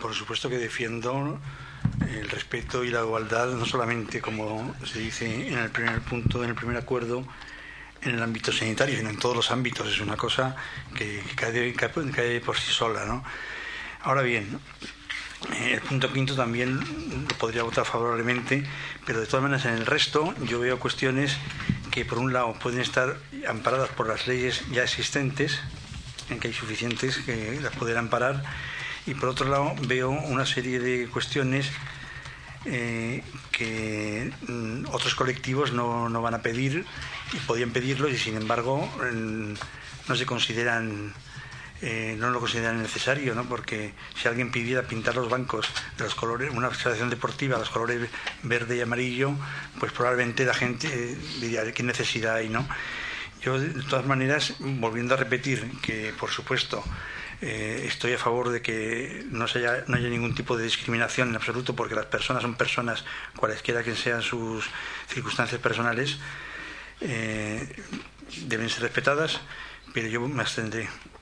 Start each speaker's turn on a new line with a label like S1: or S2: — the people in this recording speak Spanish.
S1: Por supuesto que defiendo el respeto y la igualdad, no solamente, como se dice en el primer punto, en el primer acuerdo, en el ámbito sanitario, sino en todos los ámbitos. Es una cosa que cae por sí sola, ¿no? Ahora bien, el punto quinto también lo podría votar favorablemente, pero de todas maneras en el resto yo veo cuestiones que por un lado pueden estar amparadas por las leyes ya existentes, en que hay suficientes que las pueden amparar, y por otro lado veo una serie de cuestiones que otros colectivos no van a pedir y podían pedirlo, y sin embargo no se consideran, no lo consideran necesario, ¿no? Porque si alguien pidiera pintar los bancos de los colores, una selección deportiva, los colores verde y amarillo, pues probablemente la gente diría qué necesidad hay, ¿no? Yo, de todas maneras, volviendo a repetir que, por supuesto, estoy a favor de que no haya ningún tipo de discriminación en absoluto, porque las personas son personas, cualesquiera que sean sus circunstancias personales, deben ser respetadas, pero yo me abstendré.